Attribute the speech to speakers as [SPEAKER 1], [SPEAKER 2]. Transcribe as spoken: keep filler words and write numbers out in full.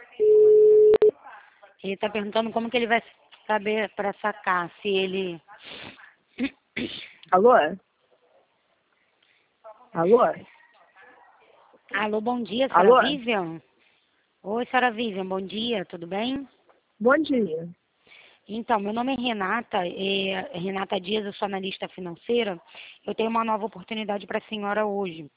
[SPEAKER 1] Ele está perguntando como que ele vai saber para sacar, se ele...
[SPEAKER 2] Alô? Alô?
[SPEAKER 1] Alô, bom dia, senhora
[SPEAKER 2] Alô?
[SPEAKER 1] Vivian? Oi, senhora Vivian, bom dia, tudo bem?
[SPEAKER 2] Bom dia.
[SPEAKER 1] Então, meu nome é Renata, é Renata Dias, eu sou analista financeira. Eu tenho uma nova oportunidade para a senhora hoje.